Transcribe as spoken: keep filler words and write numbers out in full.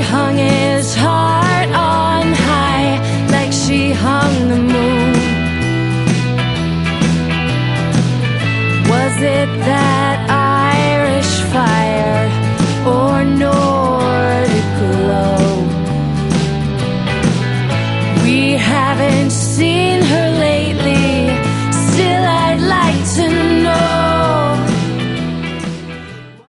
hung his heart on high like she hung the moon. Was it that Irish fire or Nordic glow? We haven't seen